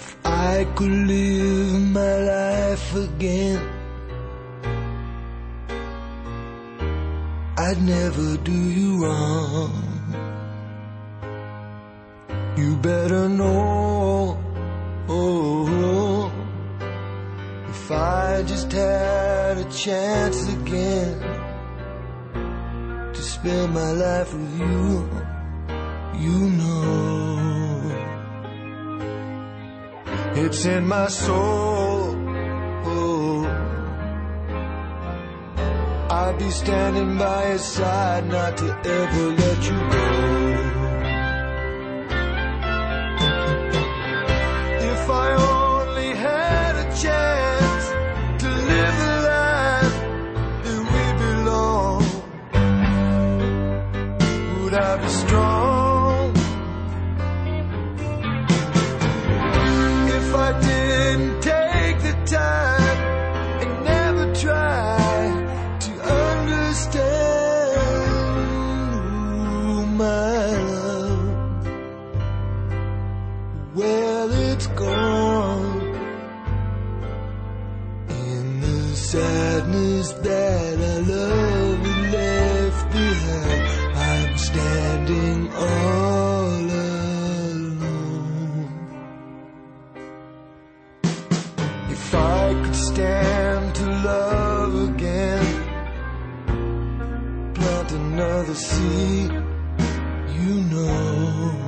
I could live my life again, I'd never do you wrong. You better know, if I just had a chance again to spend my life with you, you know it's in my soul. I'd be standing by your side, not to ever let you go. If I only had a chance to live the life that we belong, would I be strong? If I didn't take the time and never try to understand my love, well, it's gone in the sadness that our love had left behind. I'm standing all alone. If I could stand to love again, plant another seed, you know